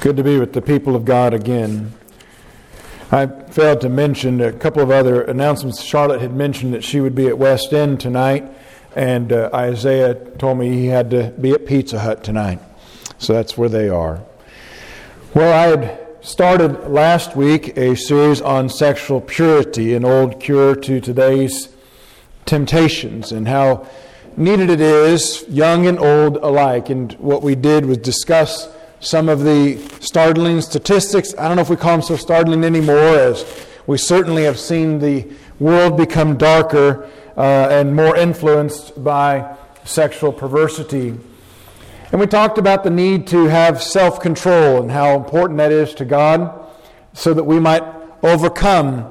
Good to be with the people of God again. I failed to mention a couple of other announcements. Charlotte had mentioned that she would be at West End tonight, and Isaiah told me he had to be at Pizza Hut tonight. So that's where they are. Well, I had started last week a series on sexual purity, an old cure to today's temptations, and how needed it is, young and old alike. And what we did was discuss some of the startling statistics. I don't know if we call them so startling anymore, as we certainly have seen the world become darker and more influenced by sexual perversity. And we talked about the need to have self-control and how important that is to God, so that we might overcome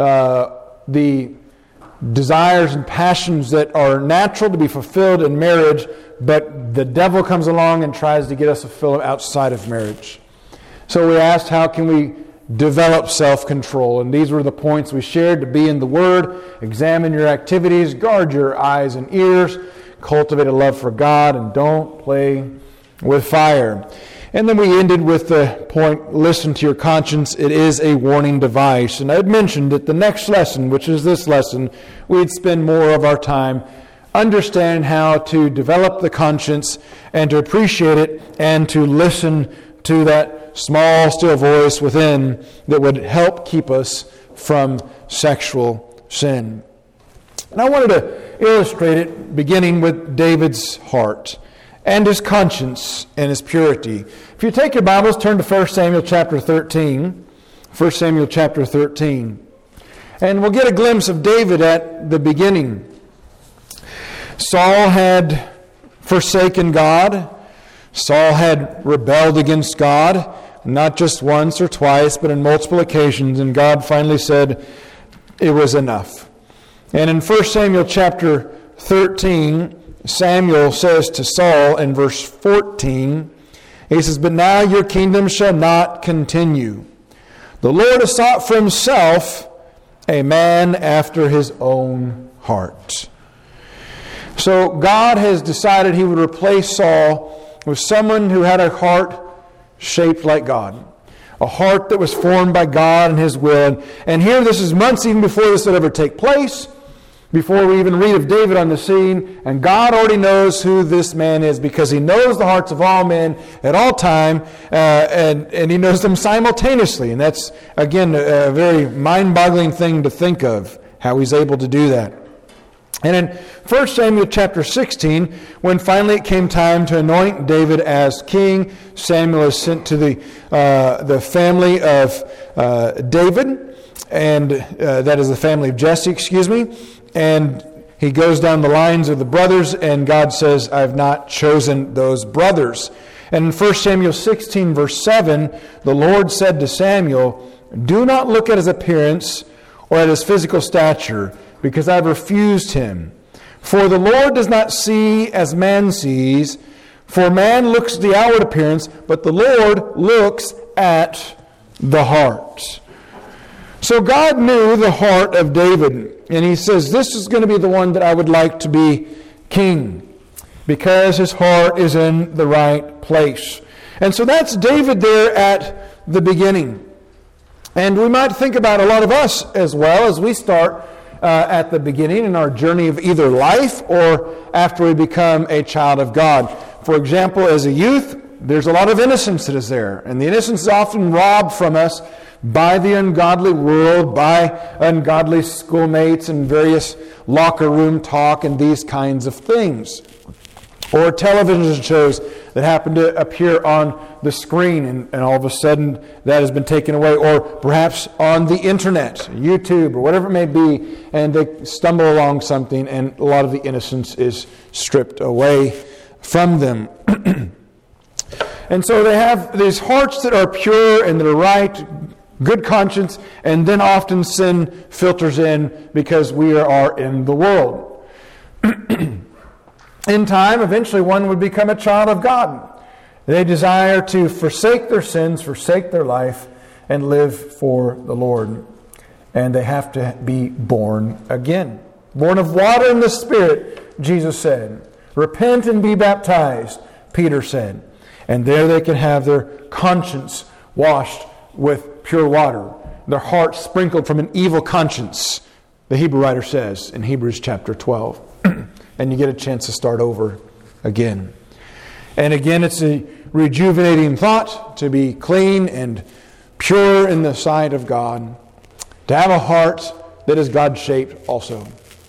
the desires and passions that are natural to be fulfilled in marriage, but the devil comes along and tries to get us to fulfill them outside of marriage. So we asked, how can we develop self-control? And these were the points we shared: to be in the Word, examine your activities, guard your eyes and ears, cultivate a love for God, and don't play with fire. And then we ended with the point, listen to your conscience. It is a warning device. And I had mentioned that the next lesson, which is this lesson, we'd spend more of our time understanding how to develop the conscience and to appreciate it and to listen to that small, still voice within that would help keep us from sexual sin. And I wanted to illustrate it beginning with David's heart and his conscience and his purity. If you take your Bibles, turn to 1 Samuel chapter 13. 1 Samuel chapter 13. And we'll get a glimpse of David at the beginning. Saul had forsaken God. Saul had rebelled against God, not just once or twice, but on multiple occasions. And God finally said it was enough. And in 1 Samuel chapter 13, Samuel says to Saul in verse 14, he says, "But now your kingdom shall not continue. The Lord has sought for himself a man after his own heart." So God has decided he would replace Saul with someone who had a heart shaped like God. A heart that was formed by God and his will. And here, this is months even before this would ever take place, before we even read of David on the scene, and God already knows who this man is, because he knows the hearts of all men at all time, and he knows them simultaneously. And that's, again, a very mind-boggling thing to think of, how he's able to do that. And in 1 Samuel chapter 16, when finally it came time to anoint David as king, Samuel is sent to the family of David, and that is the family of Jesse, and he goes down the lines of the brothers, and God says, "I have not chosen those brothers." And in 1 Samuel 16, verse 7, the Lord said to Samuel, "Do not look at his appearance or at his physical stature, because I have refused him. For the Lord does not see as man sees, for man looks at the outward appearance, but the Lord looks at the heart." So God knew the heart of David, and he says, this is going to be the one that I would like to be king, because his heart is in the right place. And so that's David there at the beginning. And we might think about a lot of us as well as we start at the beginning in our journey of either life or after we become a child of God. For example, as a youth, there's a lot of innocence that is there. And the innocence is often robbed from us by the ungodly world, by ungodly schoolmates and various locker room talk and these kinds of things. Or television shows that happen to appear on the screen, and all of a sudden that has been taken away. Or perhaps on the internet, YouTube, or whatever it may be, and they stumble along something and a lot of the innocence is stripped away from them. And so they have these hearts that are pure and that are right, good conscience, and then often sin filters in because we are in the world. In time, eventually one would become a child of God. They desire to forsake their sins, forsake their life, and live for the Lord. And they have to be born again. Born of water and the Spirit, Jesus said. Repent and be baptized, Peter said. And there they can have their conscience washed with pure water, their heart sprinkled from an evil conscience, the Hebrew writer says in Hebrews chapter 12. And you get a chance to start over again. And again, it's a rejuvenating thought to be clean and pure in the sight of God, to have a heart that is God-shaped also.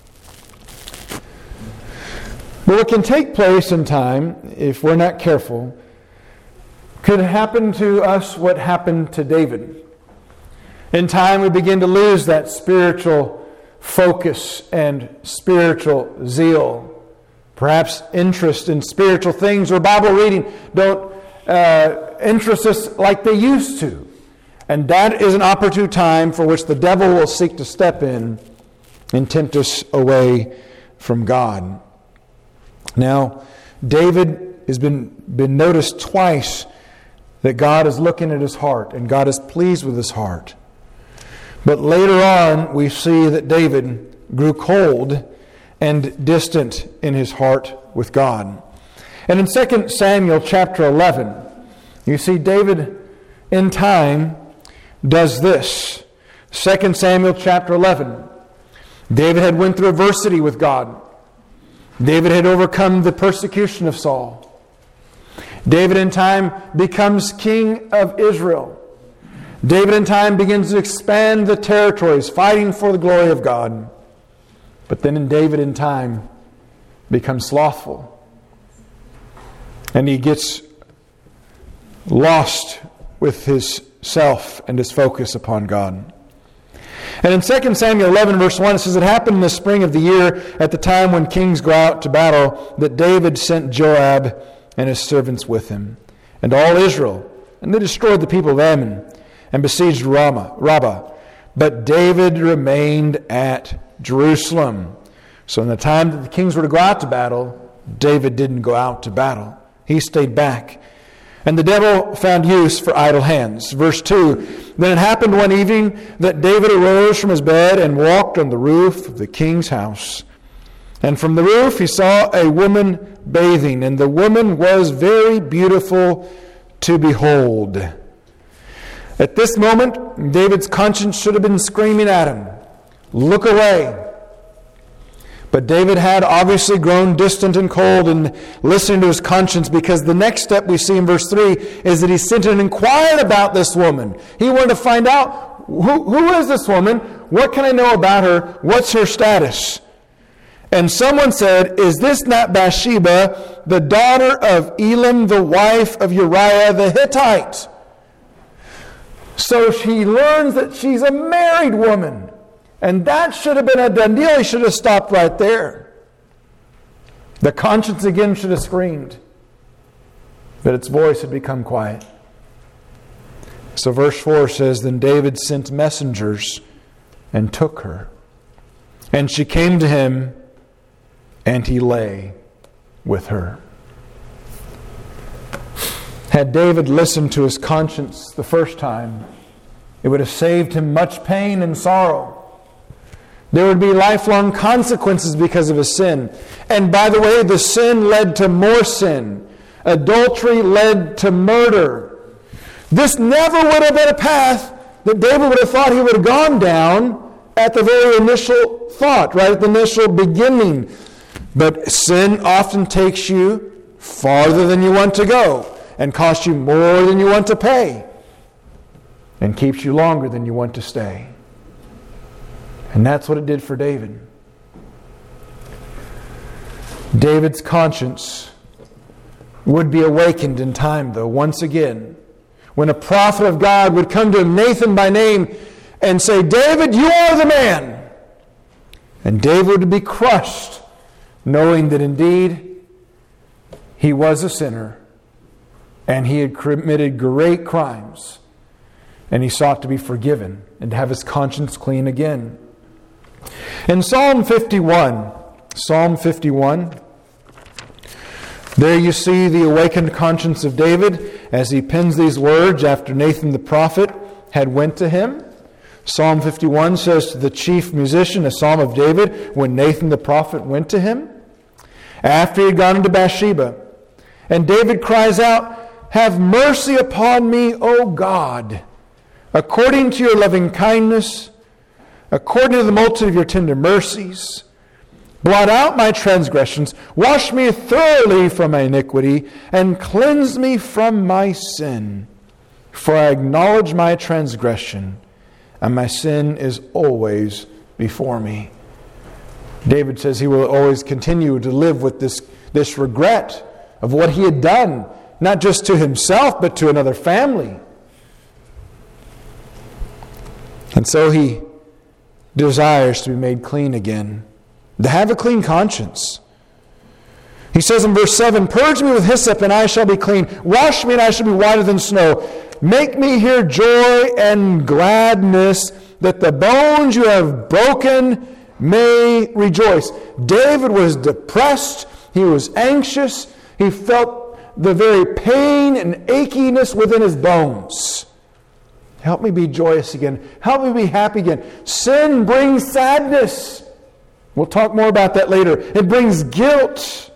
But what can take place in time, if we're not careful, could happen to us what happened to David. In time, we begin to lose that spiritual focus and spiritual zeal. Perhaps interest in spiritual things or Bible reading don't interest us like they used to. And that is an opportune time for which the devil will seek to step in and tempt us away from God. Now, David has been noticed twice that God is looking at his heart and God is pleased with his heart. But later on, we see that David grew cold and distant in his heart with God. And in 2 Samuel chapter 11, you see David in time does this. 2 Samuel chapter 11. David had went through adversity with God. David had overcome the persecution of Saul. David in time becomes king of Israel. David in time begins to expand the territories, fighting for the glory of God. But then David in time becomes slothful. And he gets lost with his self and his focus upon God. And in 2 Samuel 11 verse 1 it says, "It happened in the spring of the year at the time when kings go out to battle that David sent Joab and his servants with him and all Israel. And they destroyed the people of Ammon and besieged Rabbah. But David remained at Jerusalem." So in the time that the kings were to go out to battle, David didn't go out to battle. He stayed back. And the devil found use for idle hands. Verse 2, "Then it happened one evening that David arose from his bed and walked on the roof of the king's house. And from the roof he saw a woman bathing, and the woman was very beautiful to behold." At this moment, David's conscience should have been screaming at him, "Look away." But David had obviously grown distant and cold in listening to his conscience, because the next step we see in verse 3 is that he sent and inquired about this woman. He wanted to find out, who is this woman? What can I know about her? What's her status? And someone said, "Is this not Bathsheba, the daughter of Elam, the wife of Uriah the Hittite?" So he learns that she's a married woman. And that should have been a done deal. He should have stopped right there. The conscience again should have screamed. But its voice had become quiet. So verse 4 says, "Then David sent messengers and took her. And she came to him, and he lay with her." Had David listened to his conscience the first time, it would have saved him much pain and sorrow. There would be lifelong consequences because of his sin. And by the way, the sin led to more sin. Adultery led to murder. This never would have been a path that David would have thought he would have gone down at the very initial thought, right at the initial beginning. But sin often takes you farther than you want to go, and costs you more than you want to pay, and keeps you longer than you want to stay. And that's what it did for David. David's conscience would be awakened in time, though, once again, when a prophet of God would come to him, Nathan by name, and say, "David, you are the man." And David would be crushed, knowing that indeed he was a sinner, and he had committed great crimes, and he sought to be forgiven and to have his conscience clean again. In Psalm 51, there you see the awakened conscience of David as he pens these words after Nathan the prophet had went to him. Psalm 51 says to the chief musician, a psalm of David, when Nathan the prophet went to him, after he had gone into Bathsheba. And David cries out have mercy upon me, O God, according to your loving kindness, according to the multitude of your tender mercies. Blot out my transgressions, wash me thoroughly from my iniquity, and cleanse me from my sin. For I acknowledge my transgression, and my sin is always before me. David says he will always continue to live with this regret of what he had done, not just to himself, but to another family. And so he desires to be made clean again, to have a clean conscience. He says in verse 7, purge me with hyssop, and I shall be clean. Wash me, and I shall be whiter than snow. Make me hear joy and gladness, that the bones you have broken may rejoice. David was depressed. He was anxious. He felt the very pain and achiness within his bones. Help me be joyous again. Help me be happy again. Sin brings sadness. We'll talk more about that later. It brings guilt.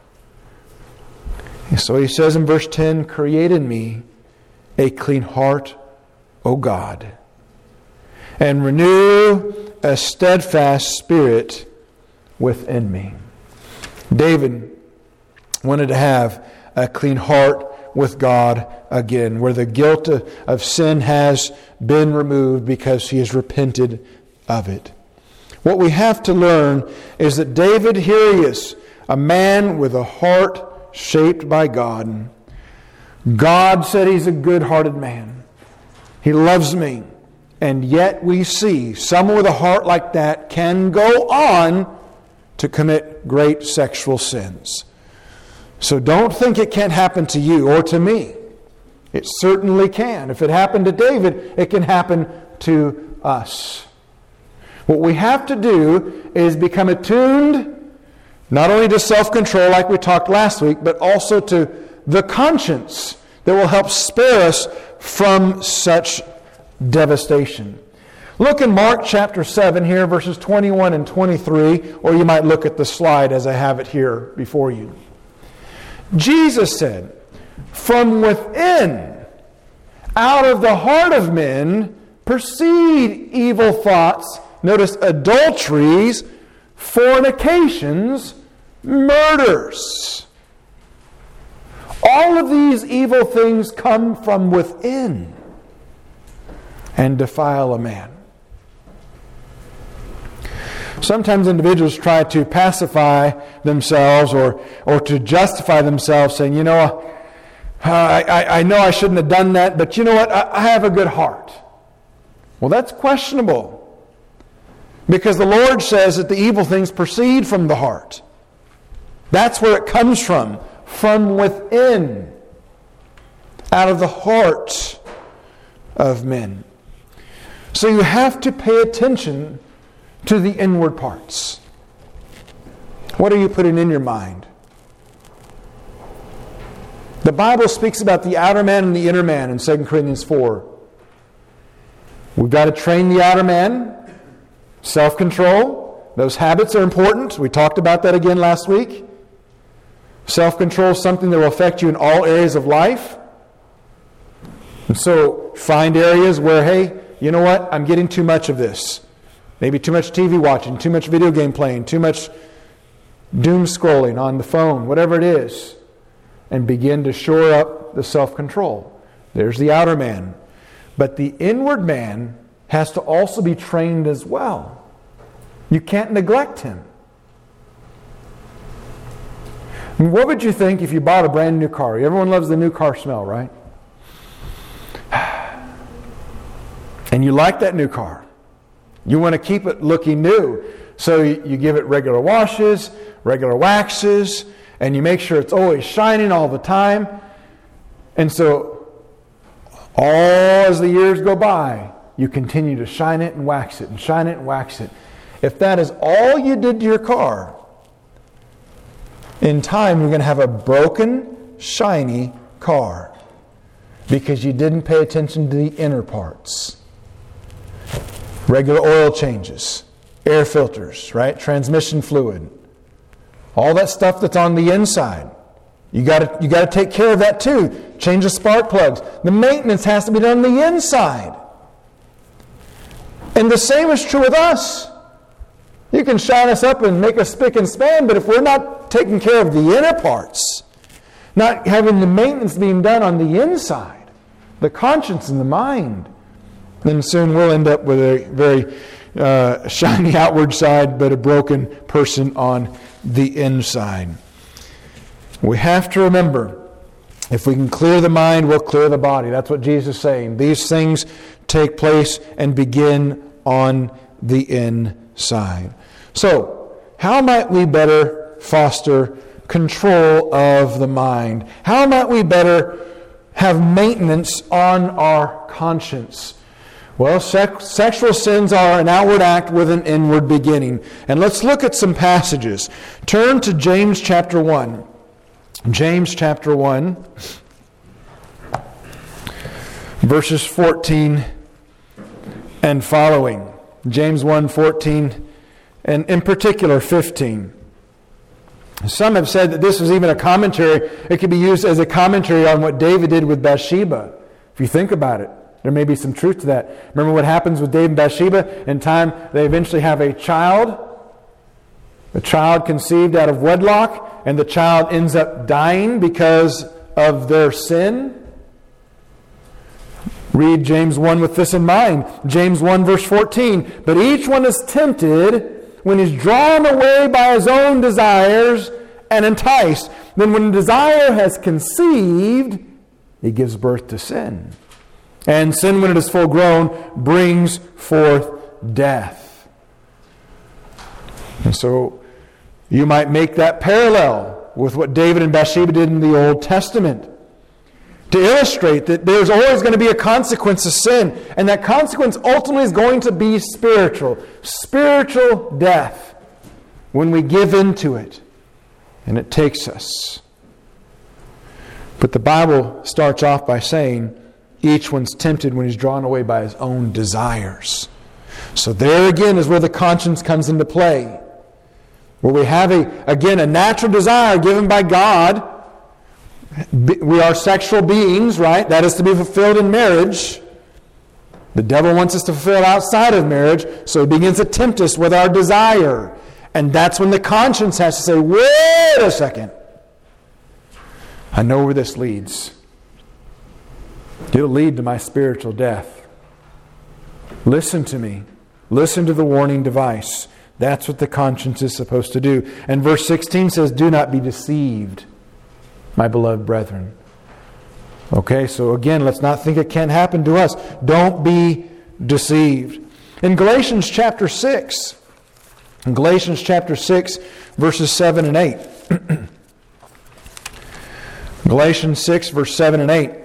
So he says in verse 10, create in me a clean heart, O God, and renew a steadfast spirit within me. David wanted to have a clean heart with God again, where the guilt of sin has been removed because he has repented of it. What we have to learn is that David, here he is, a man with a heart shaped by God. God said he's a good-hearted man. He loves me. And yet we see someone with a heart like that can go on to commit great sexual sins. So don't think it can't happen to you or to me. It certainly can. If it happened to David, it can happen to us. What we have to do is become attuned not only to self-control like we talked last week, but also to the conscience that will help spare us from such devastation. Look in Mark chapter 7 here, verses 21 and 23, or you might look at the slide as I have it here before you. Jesus said, from within, out of the heart of men, proceed evil thoughts. Notice adulteries, fornications, murders. All of these evil things come from within and defile a man. Sometimes individuals try to pacify themselves or to justify themselves, saying, I know I shouldn't have done that, but you know what? I have a good heart. Well, that's questionable. Because the Lord says that the evil things proceed from the heart. That's where it comes from within, out of the heart of men. So you have to pay attention to the inward parts. What are you putting in your mind? The Bible speaks about the outer man and the inner man in 2 Corinthians 4. We've got to train the outer man. Self-control. Those habits are important. We talked about that again last week. Self-control is something that will affect you in all areas of life. And so find areas where, hey, you know what? I'm getting too much of this. Maybe too much TV watching, too much video game playing, too much doom scrolling on the phone, whatever it is. And begin to shore up the self-control. There's the outer man. But the inward man has to also be trained as well. You can't neglect him. I mean, what would you think if you bought a brand new car? Everyone loves the new car smell, right? And you like that new car. You want to keep it looking new. So you give it regular washes, regular waxes, and you make sure it's always shining all the time. And so, all as the years go by, you continue to shine it and wax it and shine it and wax it. If that is all you did to your car, in time you're going to have a broken, shiny car because you didn't pay attention to the inner parts. Regular oil changes, air filters, right? Transmission fluid. All that stuff that's on the inside. You got to take care of that too. change the spark plugs. The maintenance has to be done on the inside. And the same is true with us. You can shine us up and make us spick and span, but if we're not taking care of the inner parts, not having the maintenance being done on the inside, the conscience and the mind, then soon we'll end up with a very shiny outward side, but a broken person on the inside. We have to remember, if we can clear the mind, we'll clear the body. That's what Jesus is saying. These things take place and begin on the inside. So, how might we better foster control of the mind? How might we better have maintenance on our conscience? Well, sexual sins are an outward act with an inward beginning. And let's look at some passages. Turn to James chapter 1. James chapter 1, verses 14 and following. James 1:14 and in particular 15. Some have said that this is even a commentary. It could be used as a commentary on what David did with Bathsheba. If you think about it, there may be some truth to that. Remember what happens with David and Bathsheba? In time, they eventually have a child. A child conceived out of wedlock, and the child ends up dying because of their sin. Read James 1 with this in mind. James 1 verse 14. But each one is tempted when he's drawn away by his own desires and enticed. Then when desire has conceived, it gives birth to sin. And sin, when it is full grown, brings forth death. And so you might make that parallel with what David and Bathsheba did in the Old Testament, to illustrate that there's always going to be a consequence of sin, and that consequence ultimately is going to be spiritual death when we give into it, and it takes us. But the Bible starts off by saying each one's tempted when he's drawn away by his own desires. So there again is where the conscience comes into play, where we have a natural desire given by God. We are sexual beings, right? That is to be fulfilled in marriage. The devil wants us to fulfill it outside of marriage, so he begins to tempt us with our desire. And that's when the conscience has to say, wait a second. I know where this leads. It'll lead to my spiritual death. Listen to me. Listen to the warning device. That's what the conscience is supposed to do. And verse 16 says, do not be deceived, my beloved brethren. Okay, so again, let's not think it can't happen to us. Don't be deceived. In Galatians chapter 6, verses 7 and 8. Galatians 6, verse 7 and 8.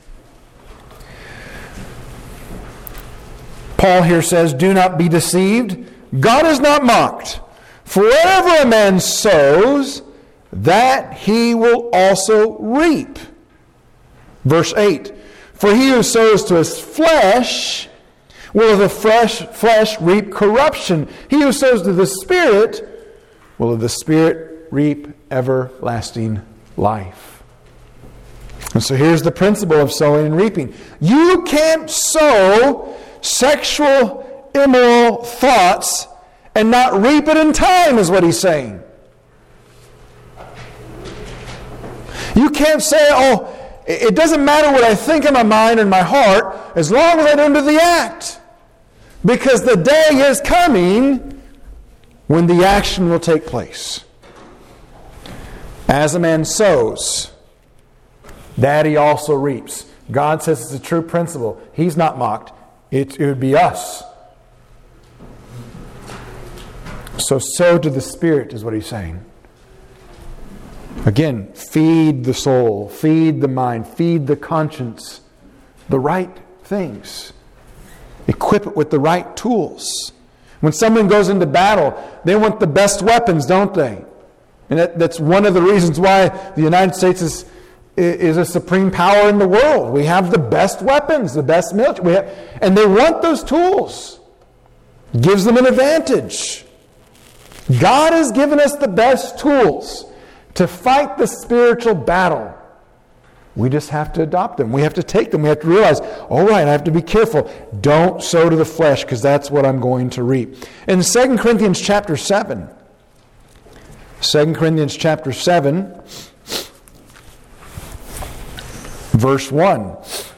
Paul here says, do not be deceived. God is not mocked. For whatever a man sows, that he will also reap. Verse 8. For he who sows to his flesh will of the flesh reap corruption. He who sows to the Spirit will of the Spirit reap everlasting life. And so here's the principle of sowing and reaping. You can't sow sexual, immoral thoughts and not reap it in time, is what he's saying. You can't say, oh, it doesn't matter what I think in my mind and my heart as long as I don't do the act. Because the day is coming when the action will take place. As a man sows, that he also reaps. God says it's a true principle. He's not mocked. It would be us. So sow to the Spirit is what he's saying. Again, feed the soul, feed the mind, feed the conscience, the right things. Equip it with the right tools. When someone goes into battle, they want the best weapons, don't they? And that's one of the reasons why the United States is a supreme power in the world. We have the best weapons, the best military. And they want those tools. It gives them an advantage. God has given us the best tools to fight the spiritual battle. We just have to adopt them. We have to take them. We have to realize, all right, I have to be careful. Don't sow to the flesh, because that's what I'm going to reap. In 2 Corinthians chapter 7, 2 Corinthians chapter 7, verse 1.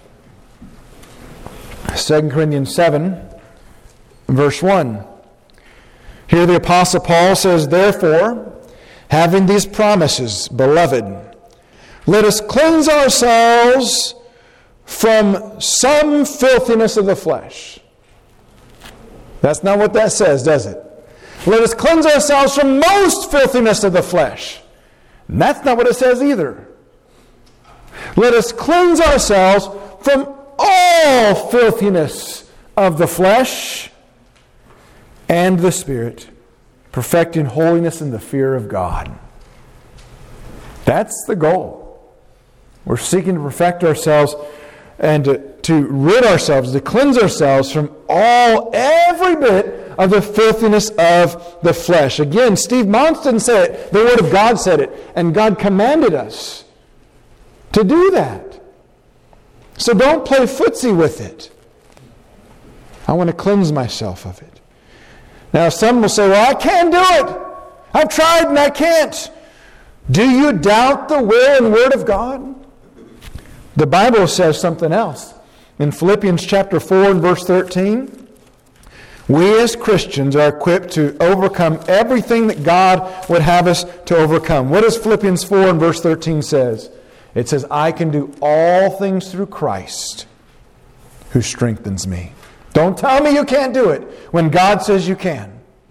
2 Corinthians 7, verse 1. Here the Apostle Paul says, "Therefore, having these promises, beloved, let us cleanse ourselves from some filthiness of the flesh." That's not what that says, does it? Let us cleanse ourselves from most filthiness of the flesh. And that's not what it says either. Let us cleanse ourselves from all filthiness of the flesh and the Spirit, perfecting holiness in the fear of God. That's the goal. We're seeking to perfect ourselves and to rid ourselves, to cleanse ourselves from every bit of the filthiness of the flesh. Again, Steve Monston said it. The Word of God said it. And God commanded us to do that. So don't play footsie with it. I want to cleanse myself of it. Now, some will say, well, I can't do it. I've tried and I can't. Do you doubt the will and Word of God? The Bible says something else. In Philippians chapter 4 and verse 13, we as Christians are equipped to overcome everything that God would have us to overcome. What does Philippians 4 and verse 13 says? It says, I can do all things through Christ who strengthens me. Don't tell me you can't do it when God says you can.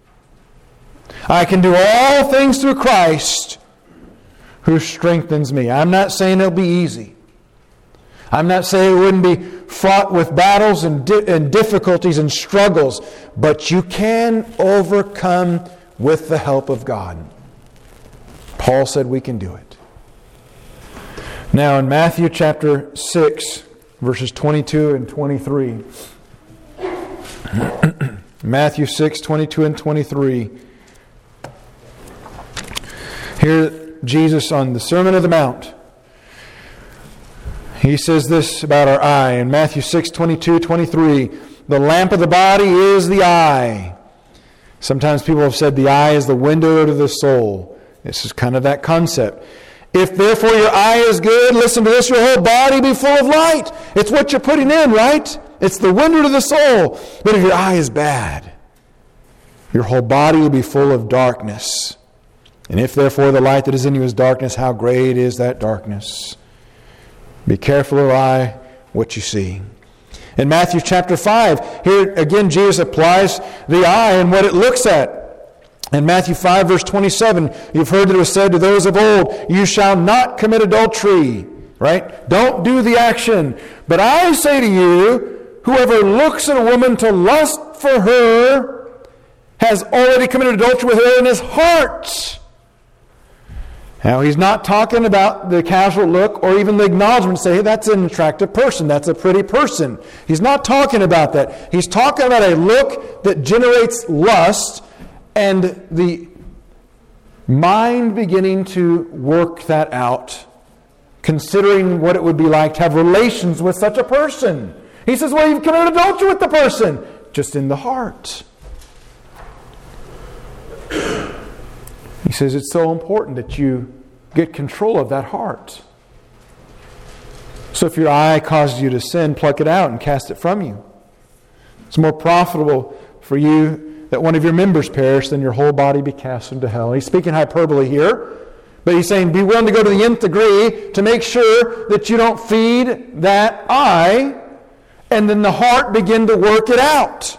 I can do all things through Christ who strengthens me. I'm not saying it'll be easy. I'm not saying it wouldn't be fraught with battles and difficulties and struggles, but you can overcome with the help of God. Paul said we can do it. Now in Matthew chapter 6, verses 22 and 23. Matthew 6, 22 and 23. Here Jesus on the Sermon on the Mount. He says this about our eye in Matthew 6, 22, 23. The lamp of the body is the eye. Sometimes people have said the eye is the window to the soul. This is kind of that concept. If therefore your eye is good, listen to this, your whole body be full of light. It's what you're putting in, right? It's the window to the soul. But if your eye is bad, your whole body will be full of darkness. And if therefore the light that is in you is darkness, how great is that darkness? Be careful of eye, what you see. In Matthew chapter 5, here again Jesus applies the eye and what it looks at. In Matthew 5 verse 27, you've heard that it was said to those of old, you shall not commit adultery. Right? Don't do the action. But I say to you, whoever looks at a woman to lust for her has already committed adultery with her in his heart. Now, he's not talking about the casual look or even the acknowledgement, say, hey, that's an attractive person, that's a pretty person. He's not talking about that. He's talking about a look that generates lust and the mind beginning to work that out, considering what it would be like to have relations with such a person. He says, well, you've committed adultery with the person, just in the heart. He says it's so important that you get control of that heart. So if your eye causes you to sin, pluck it out and cast it from you. It's more profitable for you that one of your members perish than your whole body be cast into hell. He's speaking hyperbole here, but he's saying be willing to go to the nth degree to make sure that you don't feed that eye and then the heart begin to work it out.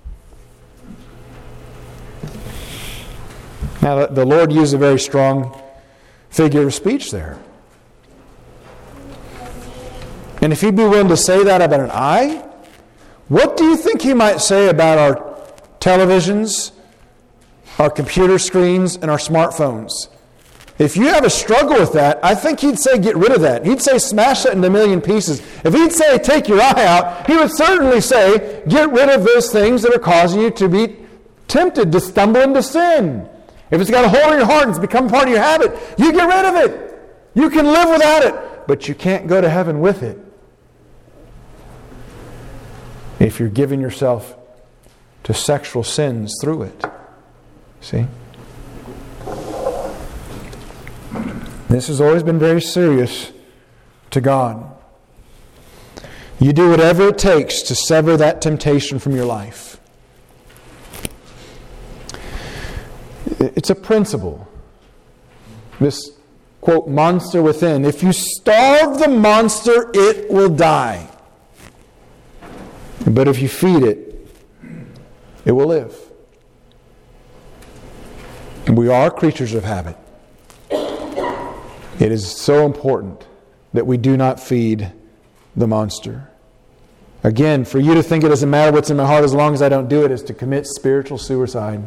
Now, the Lord used a very strong figure of speech there. And if He'd be willing to say that about an eye, what do you think He might say about our televisions, our computer screens, and our smartphones? If you have a struggle with that, I think He'd say get rid of that. He'd say smash that into a million pieces. If He'd say take your eye out, He would certainly say get rid of those things that are causing you to be tempted to stumble into sin. If it's got a hold on your heart and it's become part of your habit, you get rid of it. You can live without it. but you can't go to heaven with it if you're giving yourself to sexual sins through it. See? This has always been very serious to God. You do whatever it takes to sever that temptation from your life. It's a principle. This, quote, monster within. If you starve the monster, it will die. But if you feed it, it will live. We are creatures of habit. It is so important that we do not feed the monster. Again, for you to think it doesn't matter what's in my heart as long as I don't do it is to commit spiritual suicide.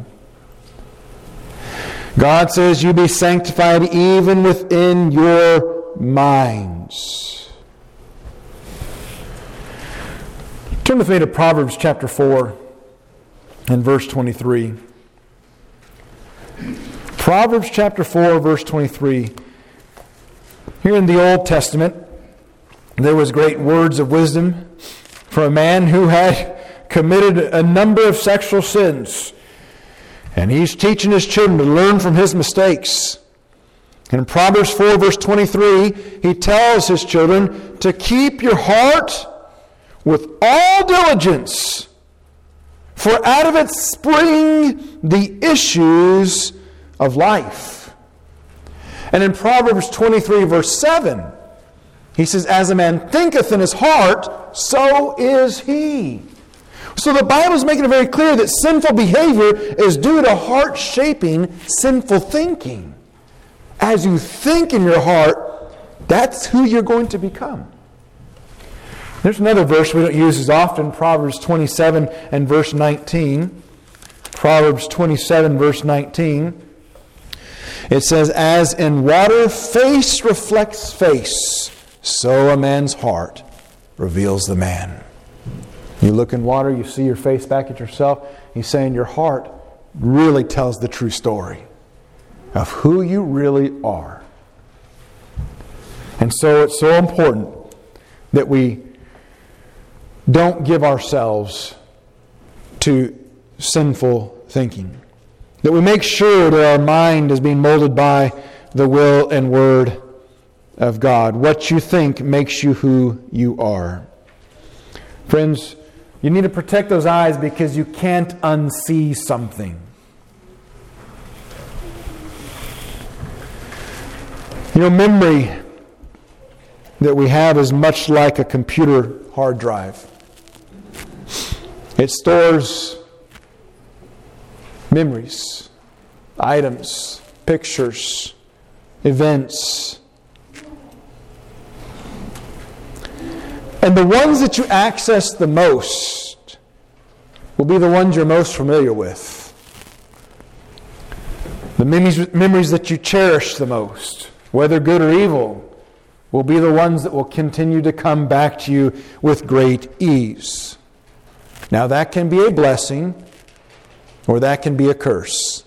God says you be sanctified even within your minds. Turn with me to Proverbs chapter 4 and verse 23. Proverbs chapter 4, verse 23. Here in the Old Testament, there was great words of wisdom for a man who had committed a number of sexual sins. And he's teaching his children to learn from his mistakes. And in Proverbs 4, verse 23, he tells his children to keep your heart with all diligence, for out of it spring the issues of life. And in Proverbs 23, verse 7, he says, as a man thinketh in his heart, so is he. So the Bible is making it very clear that sinful behavior is due to heart-shaping sinful thinking. As you think in your heart, that's who you're going to become. There's another verse we don't use as often, Proverbs 27 and verse 19. Proverbs 27, verse 19. It says, as in water face reflects face, so a man's heart reveals the man. You look in water, you see your face back at yourself. He's saying your heart really tells the true story of who you really are. And so it's so important that we don't give ourselves to sinful thinking. That we make sure that our mind is being molded by the will and word of God. What you think makes you who you are. Friends, you need to protect those eyes because you can't unsee something. You know, memory that we have is much like a computer hard drive. It stores memories, items, pictures, events. And the ones that you access the most will be the ones you're most familiar with. The memories that you cherish the most, whether good or evil, will be the ones that will continue to come back to you with great ease. Now that can be a blessing, or that can be a curse.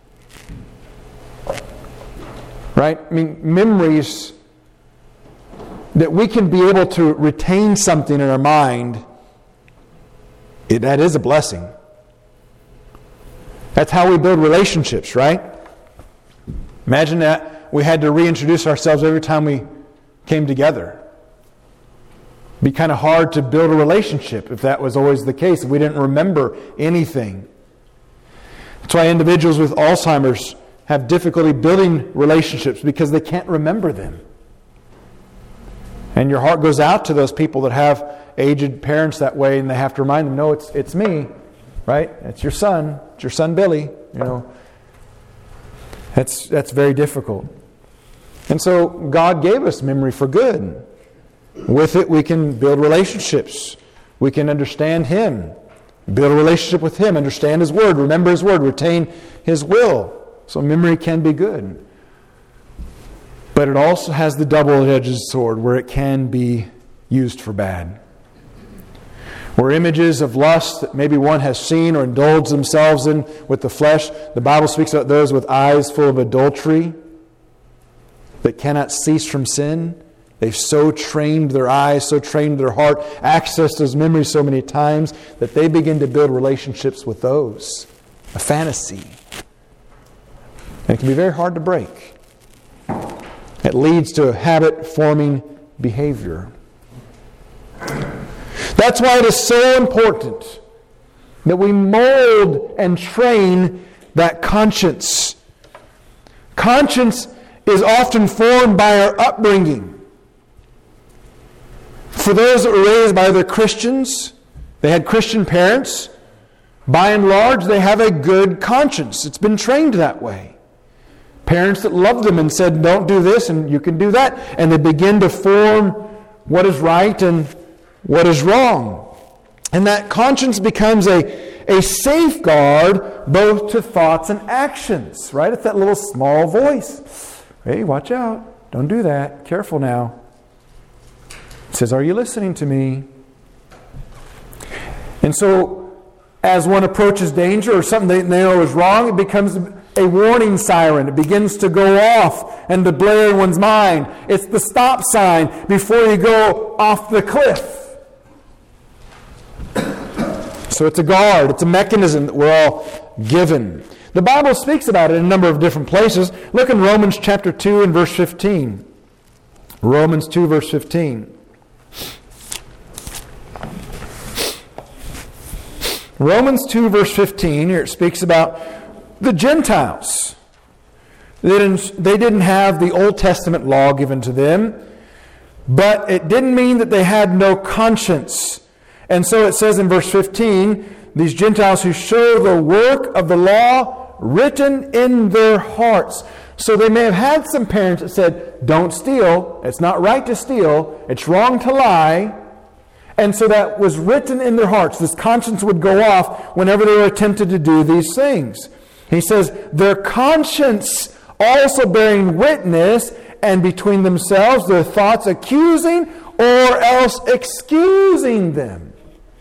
Right? I mean, memories that we can be able to retain something in our mind, that is a blessing. That's how we build relationships, right? Imagine that we had to reintroduce ourselves every time we came together. It'd be kind of hard to build a relationship if that was always the case, if we didn't remember anything. That's why individuals with Alzheimer's have difficulty building relationships, because they can't remember them. And your heart goes out to those people that have aged parents that way, and they have to remind them, no, it's me, right? It's your son Billy, you know. That's very difficult. And so God gave us memory for good. With it we can build relationships. We can understand Him, build a relationship with Him, understand His Word, remember His Word, retain His will. So memory can be good. But it also has the double-edged sword where it can be used for bad. Where images of lust that maybe one has seen or indulged themselves in with the flesh, the Bible speaks about those with eyes full of adultery that cannot cease from sin. They've so trained their eyes, so trained their heart, accessed those memories so many times that they begin to build relationships with those. A fantasy. And it can be very hard to break. It leads to a habit-forming behavior. That's why it is so important that we mold and train that conscience. Conscience is often formed by our upbringing. For those that were raised by other Christians, they had Christian parents, by and large, they have a good conscience. It's been trained that way. Parents that loved them and said, don't do this and you can do that. And they begin to form what is right and what is wrong. And that conscience becomes a safeguard both to thoughts and actions. Right? It's that little small voice. Hey, watch out. Don't do that. Careful now. It says, are you listening to me? And so, as one approaches danger or something they know is wrong, it becomes a warning siren. It begins to go off and to blare in one's mind. It's the stop sign before you go off the cliff. So it's a guard. It's a mechanism that we're all given. The Bible speaks about it in a number of different places. Look in Romans chapter 2 and verse 15. Romans 2 verse 15. Romans 2 verse 15, here it speaks about the Gentiles. They didn't have the Old Testament law given to them, but it didn't mean that they had no conscience. And so it says in verse 15, these Gentiles who show the work of the law written in their hearts. So they may have had some parents that said, don't steal. It's not right to steal. It's wrong to lie. And so that was written in their hearts. This conscience would go off whenever they were attempted to do these things. He says, their conscience also bearing witness, and between themselves their thoughts accusing or else excusing them.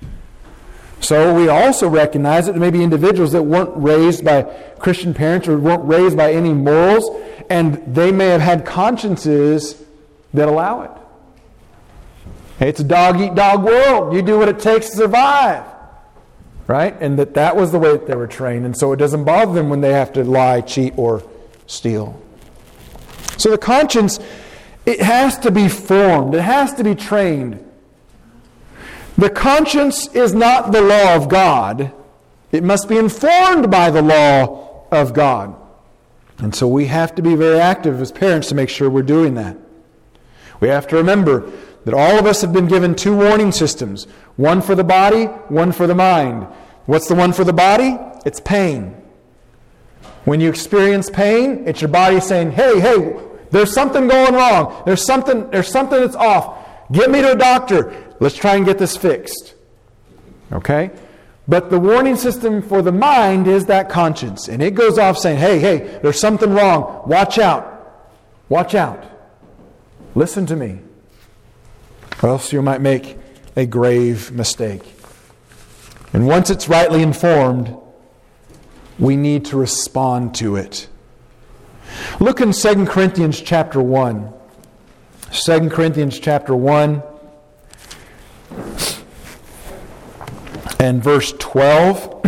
So we also recognize that there may be individuals that weren't raised by Christian parents or weren't raised by any morals, and they may have had consciences that allow it. Hey, it's a dog-eat-dog world. You do what it takes to survive. Right? And that was the way that they were trained. And so it doesn't bother them when they have to lie, cheat, or steal. So the conscience, it has to be formed. It has to be trained. The conscience is not the law of God. It must be informed by the law of God. And so we have to be very active as parents to make sure we're doing that. We have to remember that all of us have been given two warning systems. One for the body, one for the mind. What's the one for the body? It's pain. When you experience pain, it's your body saying, hey, there's something going wrong. There's something that's off. Get me to a doctor. Let's try and get this fixed. Okay? But the warning system for the mind is that conscience. And it goes off saying, hey, there's something wrong. Watch out. Watch out. Listen to me. Or else you might make a grave mistake. And once it's rightly informed, we need to respond to it. Look in 2 Corinthians chapter 1. 2 Corinthians chapter 1 and verse 12.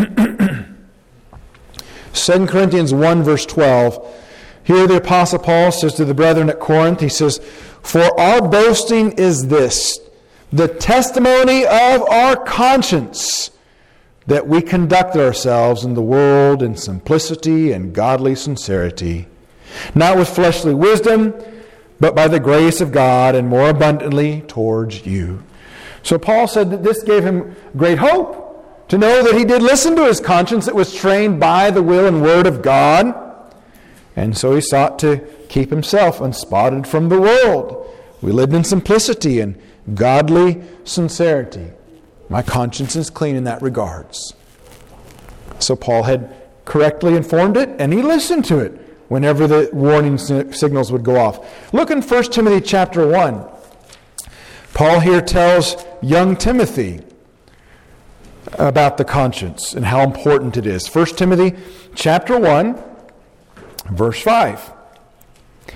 2 Corinthians 1 verse 12. Here the Apostle Paul says to the brethren at Corinth, he says, for our boasting is this, the testimony of our conscience, that we conduct ourselves in the world in simplicity and godly sincerity, not with fleshly wisdom, but by the grace of God, and more abundantly towards you. So Paul said that this gave him great hope, to know that he did listen to his conscience that was trained by the will and word of God. And so he sought to keep himself unspotted from the world. We lived in simplicity and godly sincerity. My conscience is clean in that regards. So Paul had correctly informed it, and he listened to it whenever the warning signals would go off. Look in 1 Timothy chapter 1. Paul here tells young Timothy about the conscience and how important it is. 1 Timothy chapter 1, verse 5.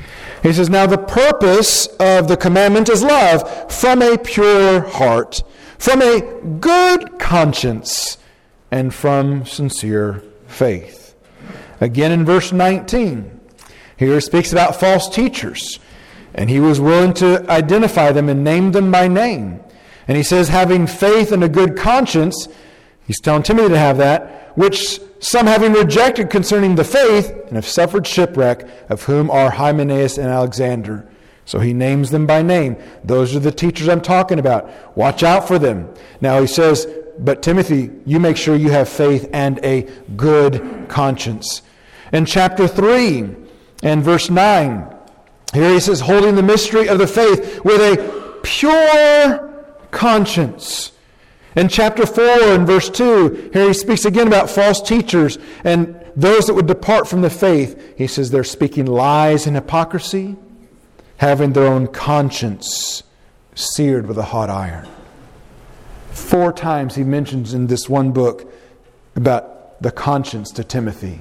He says, now the purpose of the commandment is love from a pure heart, from a good conscience, and from sincere faith. Again in verse 19, here he speaks about false teachers, and he was willing to identify them and name them by name. And he says, having faith and a good conscience, he's telling Timothy to have that, which some having rejected concerning the faith, and have suffered shipwreck, of whom are Hymenaeus and Alexander. So he names them by name. Those are the teachers I'm talking about. Watch out for them. Now he says, but Timothy, you make sure you have faith and a good conscience. In chapter 3 and verse 9, here he says, holding the mystery of the faith with a pure conscience. In chapter 4 and verse 2, here he speaks again about false teachers and those that would depart from the faith. He says they're speaking lies and hypocrisy, having their own conscience seared with a hot iron. 4 times he mentions in this one book about the conscience to Timothy.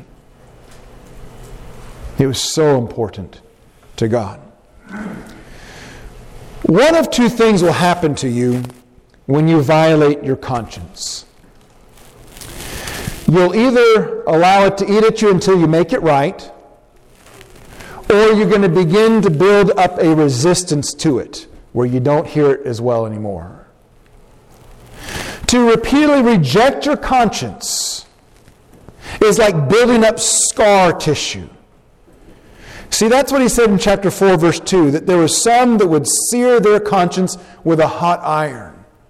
It was so important to God. One of 2 things will happen to you when you violate your conscience. You'll either allow it to eat at you until you make it right, or you're going to begin to build up a resistance to it, where you don't hear it as well anymore. To repeatedly reject your conscience is like building up scar tissue. See, that's what he said in chapter 4, verse 2, that there were some that would sear their conscience with a hot iron.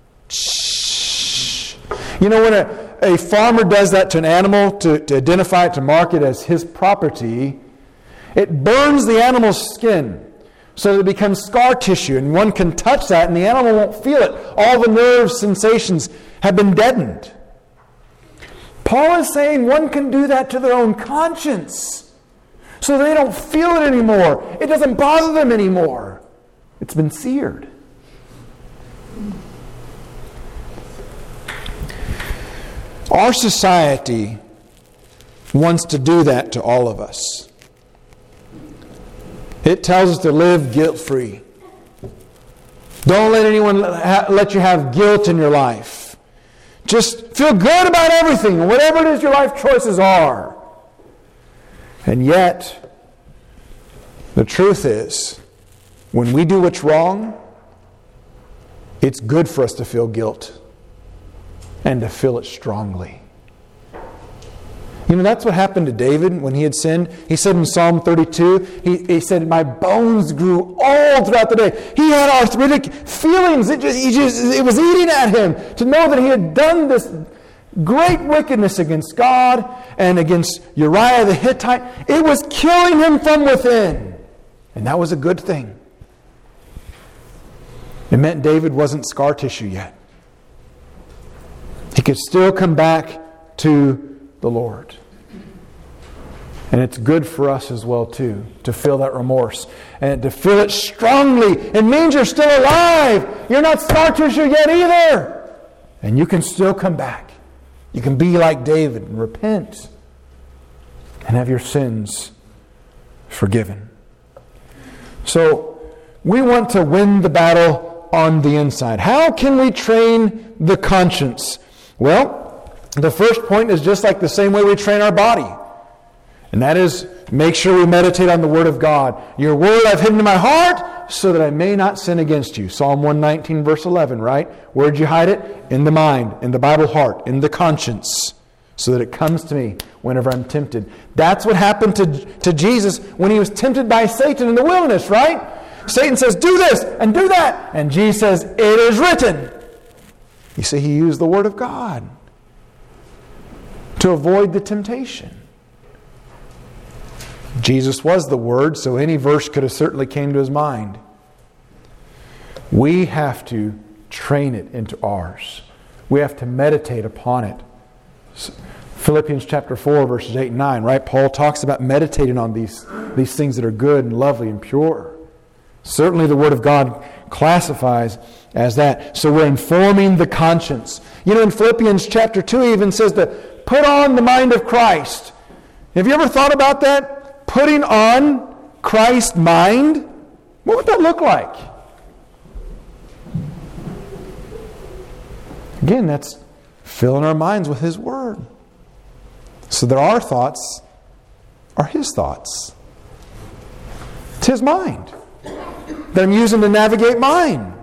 You know, when a farmer does that to an animal to identify it, to mark it as his property, it burns the animal's skin so that it becomes scar tissue, and one can touch that and the animal won't feel it. All the nerve sensations have been deadened. Paul is saying one can do that to their own conscience so they don't feel it anymore. It doesn't bother them anymore. It's been seared. Our society wants to do that to all of us. It tells us to live guilt-free. Don't let anyone let you have guilt in your life. Just feel good about everything, whatever it is your life choices are. And yet, the truth is, when we do what's wrong, it's good for us to feel guilt and to feel it strongly. You know, that's what happened to David when he had sinned. He said in Psalm 32, he said, my bones grew old throughout the day. He had arthritic feelings. It was eating at him to know that he had done this great wickedness against God and against Uriah the Hittite. It was killing him from within. And that was a good thing. It meant David wasn't scar tissue yet. He could still come back to the Lord. And it's good for us as well, too, to feel that remorse. And to feel it strongly. It means you're still alive. You're not scar tissue yet either. And you can still come back. You can be like David and repent and have your sins forgiven. So, we want to win the battle on the inside. How can we train the conscience? Well, the first point is just like the same way we train our body. And that is, make sure we meditate on the Word of God. Your Word I've hidden in my heart so that I may not sin against you. Psalm 119, verse 11, right? Where'd you hide it? In the mind, in the Bible heart, in the conscience, so that it comes to me whenever I'm tempted. That's what happened to Jesus when he was tempted by Satan in the wilderness, right? Satan says, do this and do that. And Jesus says, it is written. You see, he used the Word of God to avoid the temptation. Jesus was the Word, so any verse could have certainly came to his mind. We have to train it into ours. We have to meditate upon it. Philippians chapter 4, verses 8 and 9, right? Paul talks about meditating on these things that are good and lovely and pure. Certainly the Word of God classifies as that. So we're informing the conscience. You know, in Philippians chapter 2, he even says to put on the mind of Christ. Have you ever thought about that? Putting on Christ mind, what would that look like? Again, that's filling our minds with His Word. So that our thoughts are His thoughts. It's His mind that I'm using to navigate mine.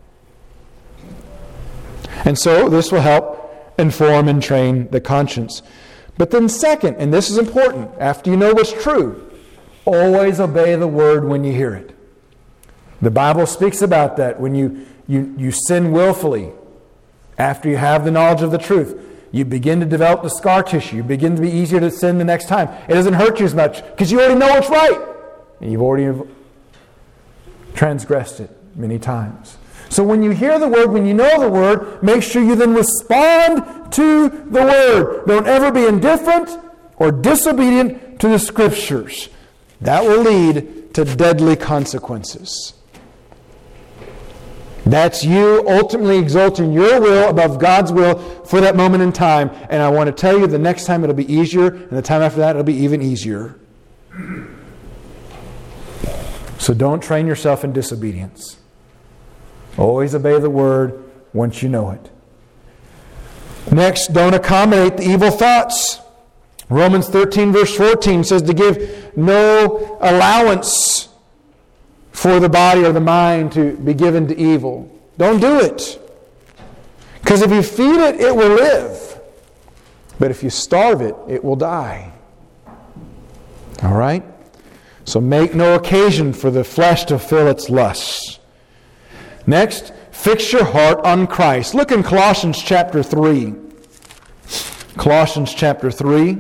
And so this will help inform and train the conscience. But then second, and this is important, after you know what's true, always obey the Word when you hear it. The Bible speaks about that. When you sin willfully, after you have the knowledge of the truth, you begin to develop the scar tissue. You begin to be easier to sin the next time. It doesn't hurt you as much because you already know what's right. And you've already transgressed it many times. So when you hear the Word, when you know the Word, make sure you then respond to the Word. Don't ever be indifferent or disobedient to the Scriptures. That will lead to deadly consequences. That's you ultimately exalting your will above God's will for that moment in time. And I want to tell you, the next time it'll be easier, and the time after that it'll be even easier. So don't train yourself in disobedience. Always obey the Word once you know it. Next, don't accommodate the evil thoughts. Romans 13 verse 14 says to give no allowance for the body or the mind to be given to evil. Don't do it. Because if you feed it, it will live. But if you starve it, it will die. All right? So make no occasion for the flesh to fill its lusts. Next, fix your heart on Christ. Look in Colossians chapter 3. Colossians chapter 3.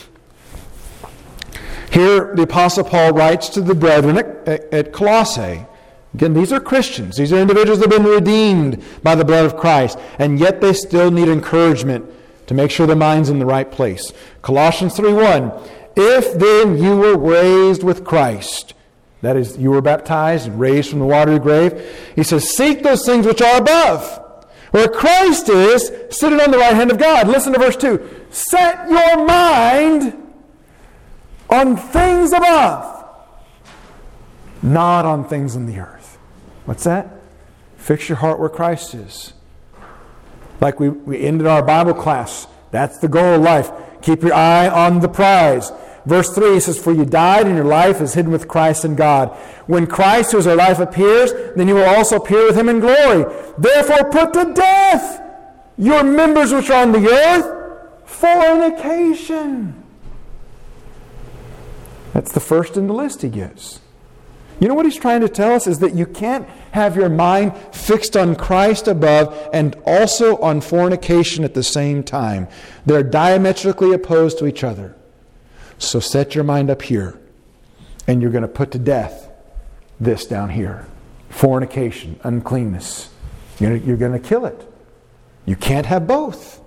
Here, the Apostle Paul writes to the brethren at Colossae. Again, these are Christians. These are individuals that have been redeemed by the blood of Christ. And yet they still need encouragement to make sure their mind's in the right place. Colossians 3:1. If then you were raised with Christ, that is, you were baptized and raised from the watery grave, he says, seek those things which are above, where Christ is, sitting on the right hand of God. Listen to verse 2. Set your mind on things above, not on things on the earth. What's that? Fix your heart where Christ is. Like we ended our Bible class. That's the goal of life. Keep your eye on the prize. Verse 3 says, for you died and your life is hidden with Christ in God. When Christ, who is our life, appears, then you will also appear with Him in glory. Therefore put to death your members which are on the earth, fornication. That's the first in the list he gives. You know what he's trying to tell us is that you can't have your mind fixed on Christ above and also on fornication at the same time. They're diametrically opposed to each other. So set your mind up here, and you're going to put to death this down here. Fornication, uncleanness. You're going to kill it. You can't have both.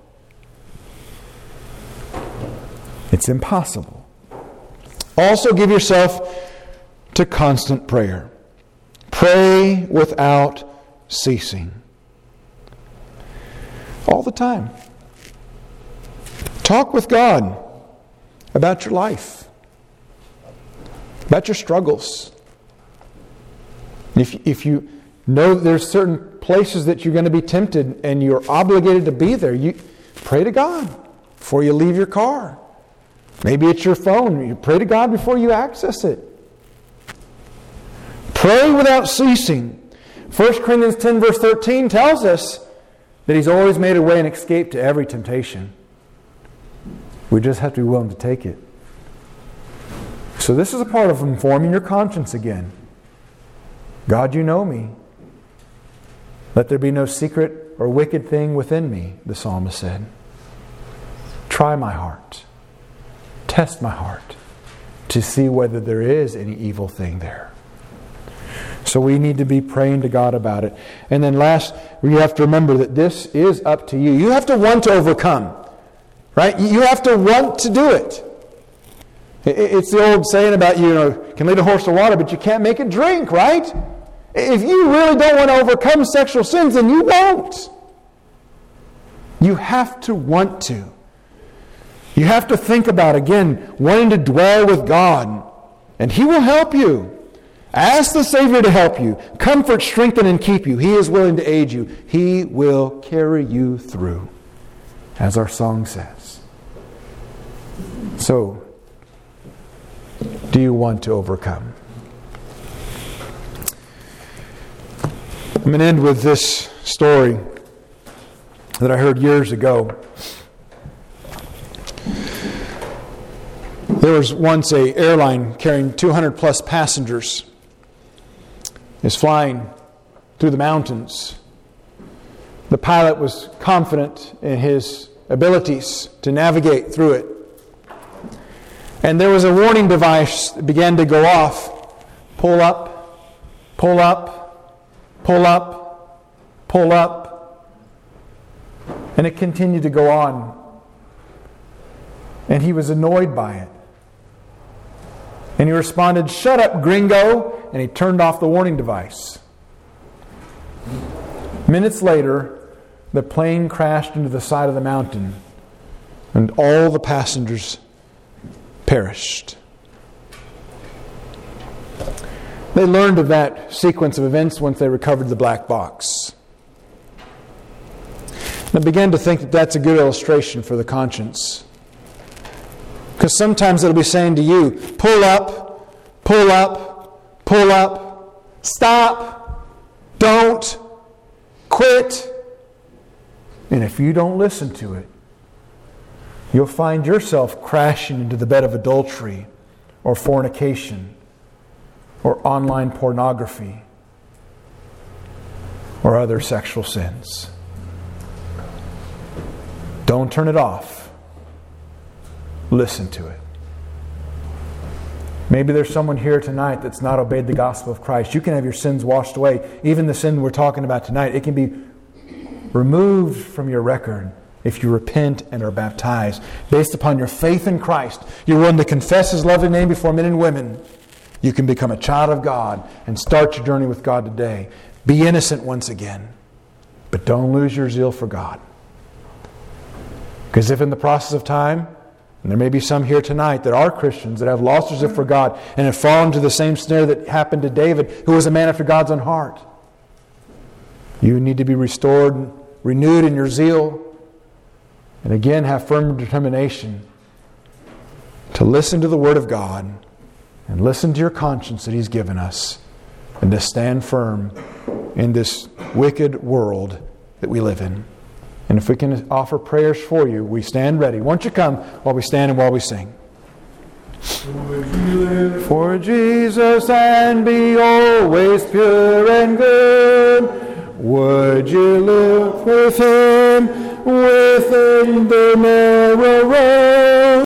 It's impossible. Also give yourself to constant prayer. Pray without ceasing. All the time. Talk with God about your life, about your struggles. If you know there's certain places that you're going to be tempted and you're obligated to be there, you pray to God before you leave your car. Maybe it's your phone. You pray to God before you access it. Pray without ceasing. 1 Corinthians 10 verse 13 tells us that He's always made a way and escape to every temptation. We just have to be willing to take it. So this is a part of informing your conscience again. God, you know me. Let there be no secret or wicked thing within me, the psalmist said. Try my heart. Test my heart to see whether there is any evil thing there. So we need to be praying to God about it. And then last, you have to remember that this is up to you. You have to want to overcome. Right? You have to want to do it. It's the old saying about, you can lead a horse to water, but you can't make it drink, right? If you really don't want to overcome sexual sins, then you won't. You have to want to. You have to think about, again, wanting to dwell with God. and He will help you. Ask the Savior to help you. Comfort, strengthen, and keep you. He is willing to aid you. He will carry you through, as our song says. So, do you want to overcome? I'm going to end with this story that I heard years ago. There was once an airline carrying 200 plus passengers. Is flying through the mountains. The pilot was confident in his abilities to navigate through it. And there was a warning device that began to go off. Pull up, pull up, pull up, pull up. And it continued to go on. And he was annoyed by it. And he responded, "Shut up, gringo," and he turned off the warning device. Minutes later, the plane crashed into the side of the mountain, and all the passengers perished. They learned of that sequence of events once they recovered the black box. And I began to think that that's a good illustration for the conscience. Because sometimes it'll be saying to you, pull up, pull up, pull up, stop, don't, quit. And if you don't listen to it, you'll find yourself crashing into the bed of adultery or fornication or online pornography or other sexual sins. Don't turn it off. Listen to it. Maybe there's someone here tonight that's not obeyed the gospel of Christ. You can have your sins washed away. Even the sin we're talking about tonight, it can be removed from your record if you repent and are baptized. Based upon your faith in Christ, you're willing to confess His lovely name before men and women. You can become a child of God and start your journey with God today. Be innocent once again. But don't lose your zeal for God. Because if in the process of time, and there may be some here tonight that are Christians that have lost their zeal for God and have fallen into the same snare that happened to David, who was a man after God's own heart. You need to be restored, renewed in your zeal, and again have firm determination to listen to the Word of God and listen to your conscience that He's given us and to stand firm in this wicked world that we live in. And if we can offer prayers for you, we stand ready. Won't you come while we stand and while we sing? For Jesus and be always pure and good. Would you live with Him within the narrow road?